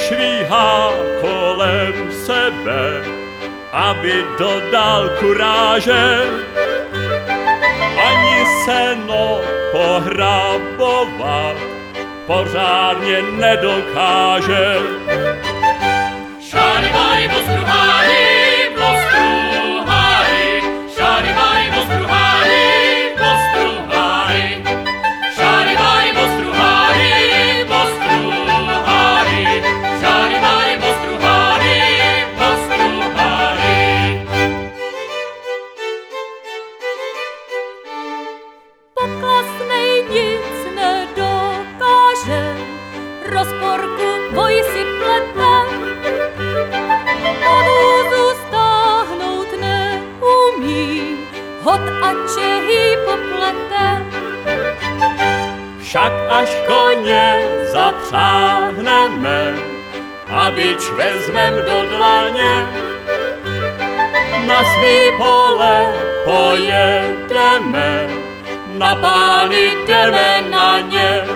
švíhá kolem sebe, aby dodal kuráže. Ani seno pohrabovat pořádně nedokáže. Šaribari bostruhári, bostruhári, šaribari bostruhári, bostruhári, šaribari bostruhári, bostruhári, šaribari bostruhári, bostruhári. Poklasnej nic nedokáže, rozporku boj si plete. A vůzu stáhnout neumí, hod a čehy poplete. Však až koně zapřáhneme a bič vezmem do dlaně, na svý pole pojedeme, na pány jdeme na ně.